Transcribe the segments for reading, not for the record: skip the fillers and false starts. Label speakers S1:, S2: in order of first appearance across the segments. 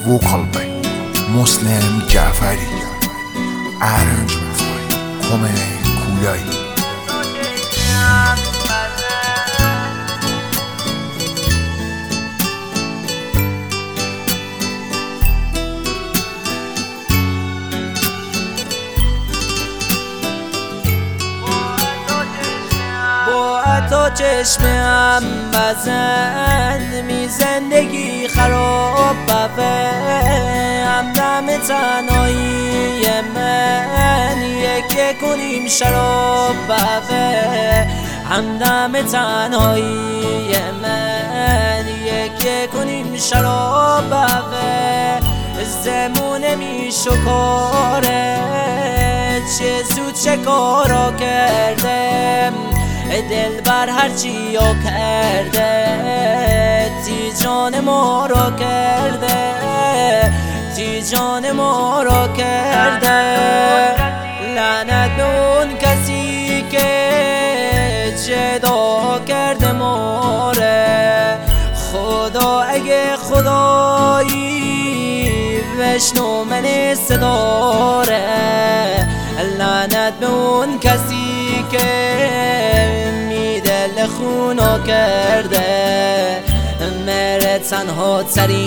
S1: vocal by Muslim Jafari, arrangements by Kome Kulai.
S2: تو چشمم بزن می زندگی خراب ببه همدم تنهایی من یکی کنیم شراب ببه همدم تنهایی من یکی کنیم شراب ببه زمونه می شکاره چه زود چه کارا کردم دل بر هرچی ها کرده تی جان ما را کرده تی جان ما را کرده لعنت به اون کسی که جدا کرده ما را خدا اگه خدایی بشنو من صدا را لعنت به اون کسی که دل خونو کرده مره تنها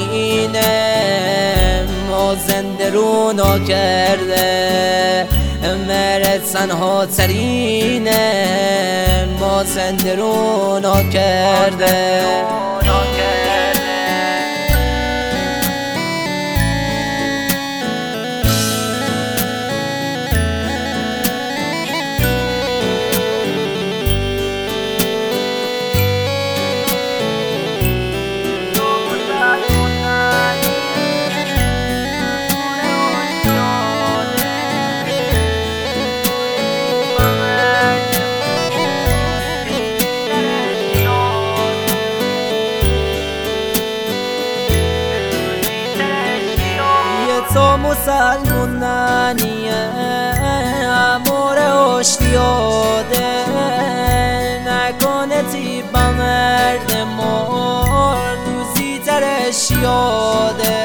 S2: ترینه ما زنده رونو کرده مره تنها ترینه ما زنده رونو کرده تو مسلمونانیه امور اشتیاده نکنه تی با مرد ما روزی ترش یاده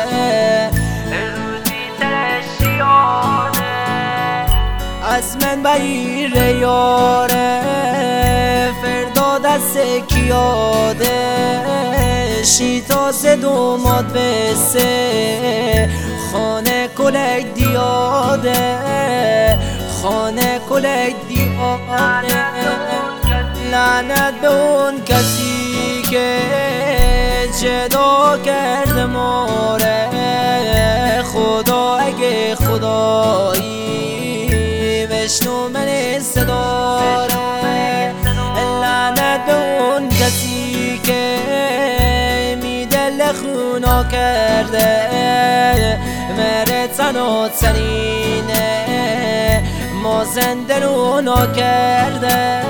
S2: از من بگیره یاره فردا دست کیاده شیطا دومات بسه خانه کلک دیاده خانه کلک دیاده لعنت به اون کسی که جدا کرده ما را خدا اگه خدایی بشنو من صدا را لعنت به اون کسی که دل خونا کرده مره تنها ترینه ما زنده رونا کرده